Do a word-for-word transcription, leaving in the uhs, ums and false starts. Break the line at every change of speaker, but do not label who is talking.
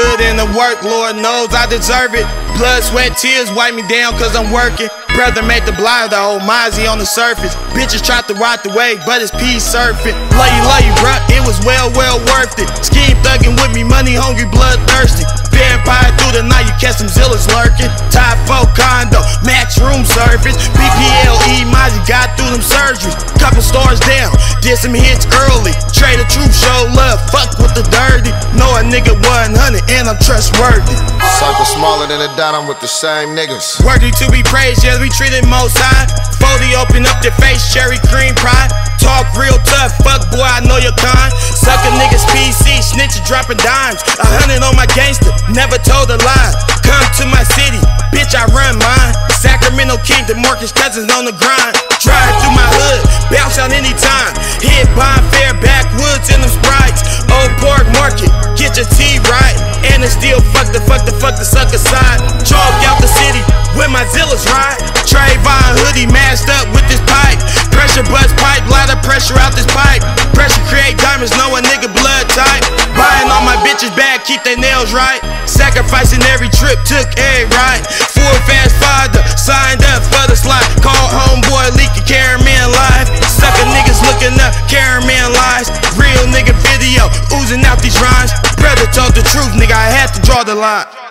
put in the work, Lord knows I deserve it. Blood, sweat, tears wipe me down cause I'm working. Brother made the blind, the old Mozzie on the surface. Bitches tried to ride the wave, but it's peace surfing. Love you, love you, bruh, it was well, well worth it. Scheme thugging with me, money hungry, bloodthirsty. Vampire through the night, you catch some Zillas lurking. Type four condo, max room service. B P L E, Mozzie got through them surgeries. Couple stars down, did some hits early. Trade the truth, show love, fuck with the dirty. Know a nigga one hundred and I'm trustworthy.
Circle smaller than a dot, I'm with the same niggas.
Worthy to be praised, yes, we treated most high. Foldy open up their face, cherry cream pie. Talk real tough, fuck boy, I know your kind. Suck a nigga's P C, snitches dropping dimes. A hundred on my gangster, never told a lie. Come to my city, bitch, I run mine. Sacramento King, the Marcus Cousins on the grind. Drive through my hood, bounce out anytime. Hit Bonfair, backwoods in them sprites. Old Pork Market, get your tea right. And it's still fuck the fuck the fuck the sucker side. Chalk out the city with my Zillas ride. Trayvon hoodie masked up with this pipe. Pressure buzz pipe, lot of pressure out this pipe. Pressure create diamonds, know a nigga blood type. Buying all my bitches back, keep their nails right. Sacrificing every trip, took every ride. Full fast father, signed up for the slide. Call homeboy, leak a Caraman live. Sucker niggas looking up, Caraman lies. Real nigga video, oozing out these rhymes. Brother told the truth, nigga, I had to draw the line.